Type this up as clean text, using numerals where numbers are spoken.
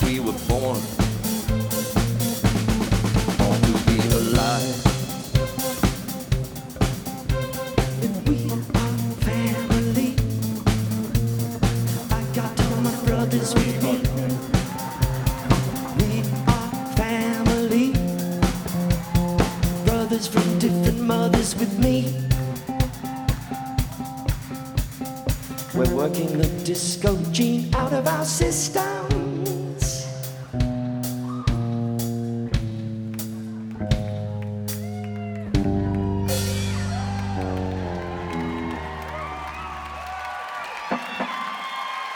we were born. Born to be alive. And we are family. I got all my brothers with me. We are family. Brothers from different mothers with me. We're working the disco gene out of our system.